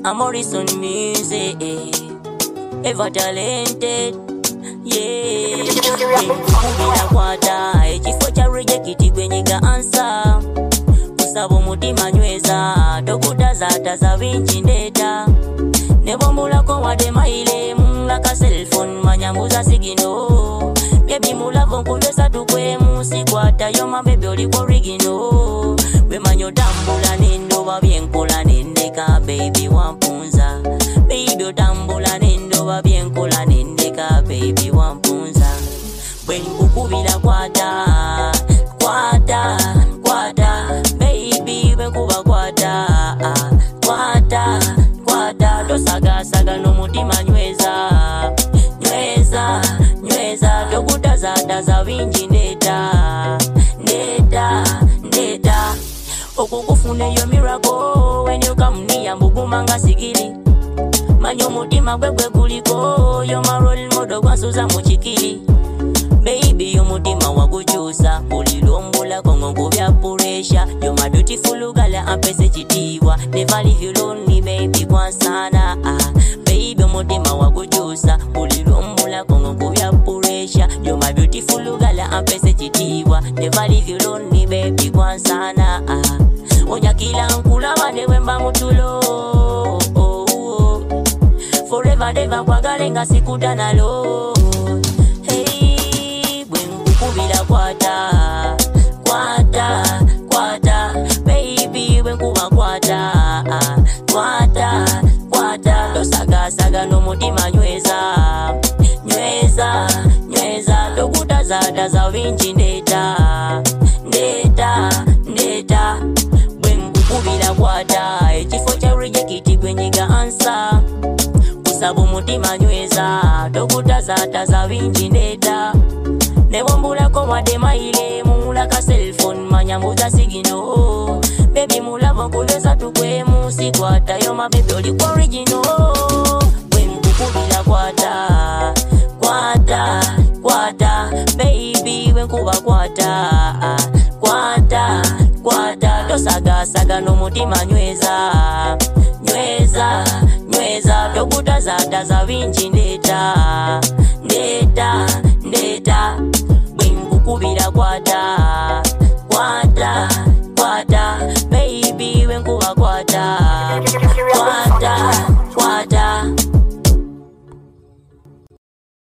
Morrison music, ever talented. Yeah, bila kwata ekifo cha reject kwenyiga answer kusaba mutima nyweza tokutaza za vinci ndeta nebombulako wade maile mlaka cellphone manyambuza sigino baby mulavo kumesa tukwemu sikwata yo mabebe oliko rigino we manyo tambula nendo babyenkola nendeka baby wampunza baby tambula nendo babyenkola nendeka baby wampunza when kukubila kwata kwata kwata baby when kuba kwata kwata kwata dosaga saga no mutima nyweza nyweza nyweza dokutaza za vinci ndeta ndeta ndeta okukufune yo miracle when you come near mbugumanga sigili manyo mutima gwegwe kuliko yo marol modo gwansuza muchikili baby yo mutima wakuchusa ulilombula kongo kubya puresha yo my beautiful girl ampese chitiwa never leave you lonely baby kwa sana baby mutima wakuchusa ulilombula kongo kubya puresha yo my beautiful girl ampese chitiwa never leave you lonely baby kwa sana onya kila nkula bane wemba mutulo forever never kwagalenga sikudana lo hey bwengu kubila kwata kwata kwata baby bwengu kwata kwata kwata dosaga saga no mutima nyweza nyweza nyweza dokutaza za vinci ndeta ndeta ndeta bwengu kubila kwata ekifo cha reject kwenyiga answer sabu mutima nyweza dokutaza za vinci ndeta nebombulako wade maile mulaka cellphone manyambuza sigino baby mulavo kuleza tukwemu sikwata yo mabebe oliko original wenkukubila kwata kwata kwata baby wenkuba kwata kwata kwata dosaga saga no mutima nyweza nyweza nyweza dokutaza za vinci ndeta ndeta ndeta bwenkukubila kwata